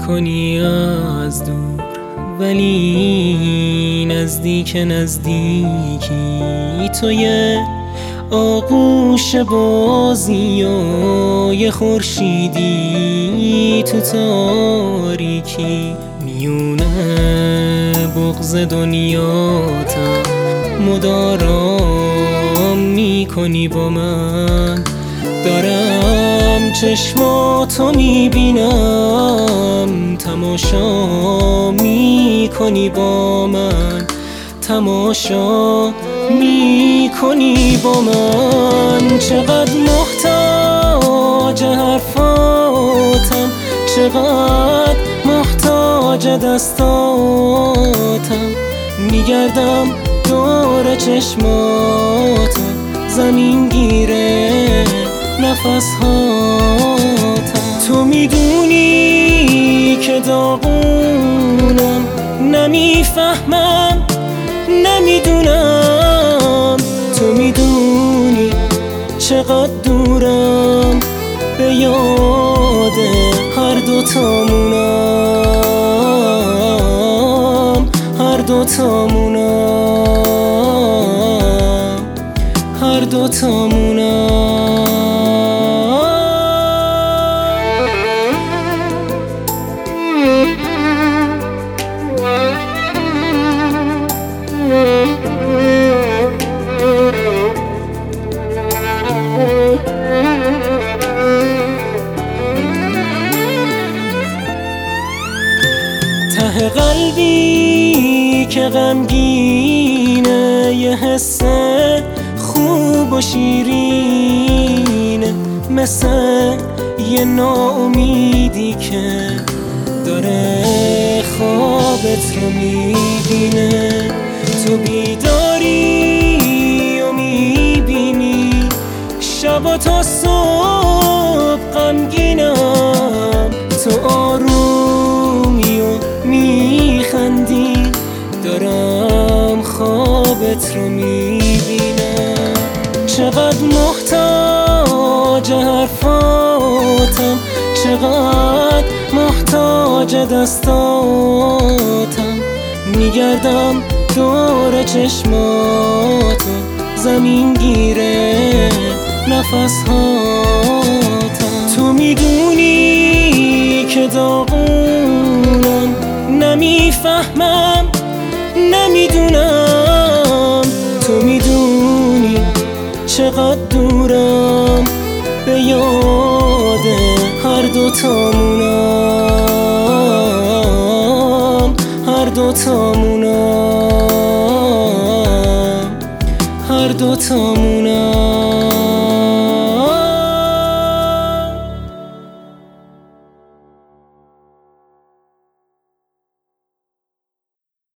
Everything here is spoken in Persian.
میکنی از دور، ولی نزدیک نزدیکی. تو یه آغوش بازی و یه خورشیدی تو تاریکی. میونه بغض دنیاتم مدارام میکنی با من. دارم چشماتو میبینم، تماشا میکنی با من، تماشا میکنی با من. چقدر محتاج حرفاتم، چقدر محتاج دستاتم. میگردم دور چشماتم، زمین گیره نفس هاتم. تو میدونی که داغونم، نمیفهمم نمیدونم. تو میدونی چقدر دورم، به یاد هر دوتامونم، هر دوتامونم، هر دوتامونم. ته قلبی که غمگینه، یه حس خوب و شیرینه، مثل یه ناامیدی که داره خوابت رو میبینه. تو بیداری و میبینی شبا تا صبح غمگینم. تو آرومی و میخندی، دارم خوابت رو میبینم. چقدر محتاج حرفاتم، چقدر محتاج دستاتم. میگردم دور چشماتم، زمین گیره نفس هاتم. تو میدونی که داغونم، نمیفهمم نمیدونم. تو میدونی چقدر دورم، به یاد هر دوتامونم، هر دوتامونم، هر دوتامونم.